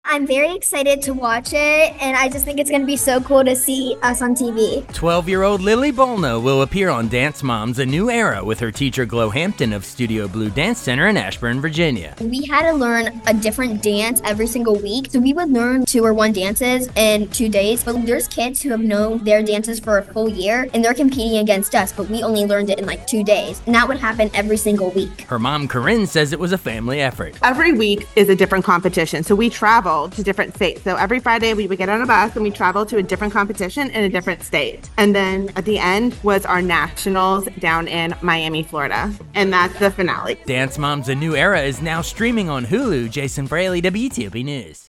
I'm very excited to watch it, and I just think it's going to be so cool to see us on TV. 12-year-old Lily Bolno will appear on Dance Moms: A New Era with her teacher Glo Hampton of Studio Blue Dance Center in Ashburn, Virginia. We had to learn a different dance every single week, so we would learn 2 or 1 dances in 2 days, but there's kids who have known their dances for a full year, and they're competing against us, but we only learned it in like 2 days, and that would happen every single week. Her mom, Corinne, says it was a family effort. Every week is a different competition, so we travel to different states. So every Friday we would get on a bus and we travel to a different competition in a different state. And then at the end was our nationals down in Miami, Florida. And that's the finale. Dance Moms: A New Era is now streaming on Hulu. Jason Fraley, WTOP News.